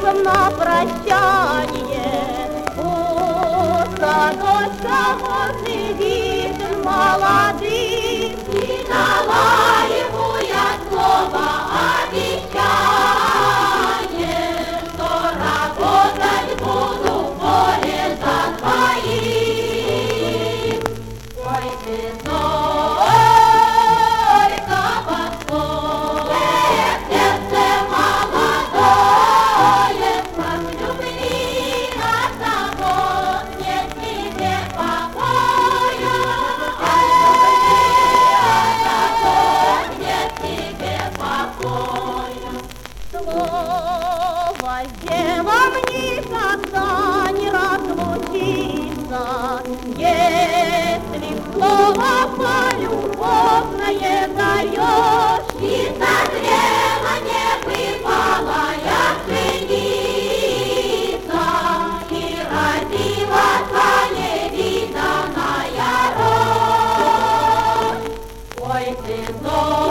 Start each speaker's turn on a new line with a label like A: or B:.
A: другом на прощание. У садочка возле вишен молодых и дала ему я слово обещание, что работать буду в поле за твоим. Ой, ты только постой, сердце молодое, возлюбли одного, нет тебе покоя, нет тебе покоя. Слово с делом никогда не разлучится, если слово полюбовное даешь, и созрела небывалая пшеница, и родила та невиданная рожь. Ой, ты